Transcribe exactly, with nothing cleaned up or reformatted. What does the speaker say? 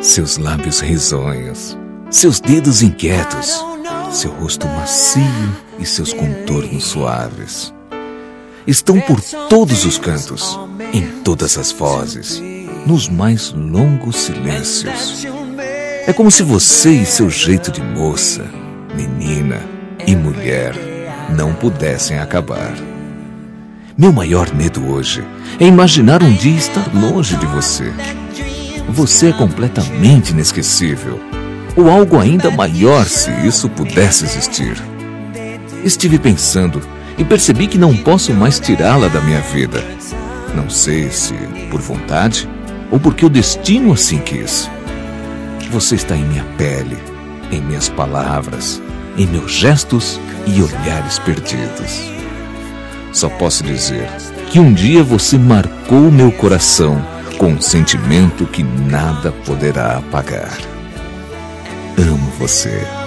seus lábios risonhos, seus dedos inquietos, seu rosto macio e seus contornos suaves. Estão por todos os cantos, em todas as vozes, nos mais longos silêncios. É como se você e seu jeito de moça, menina e mulher não pudessem acabar. Meu maior medo hoje é imaginar um dia estar longe de você. Você é completamente inesquecível, ou algo ainda maior se isso pudesse existir. Estive pensando e percebi que não posso mais tirá-la da minha vida. Não sei se por vontade ou porque o destino assim quis. Você está em minha pele, em minhas palavras, em meus gestos e olhares perdidos. Só posso dizer que um dia você marcou meu coração com um sentimento que nada poderá apagar. Amo você.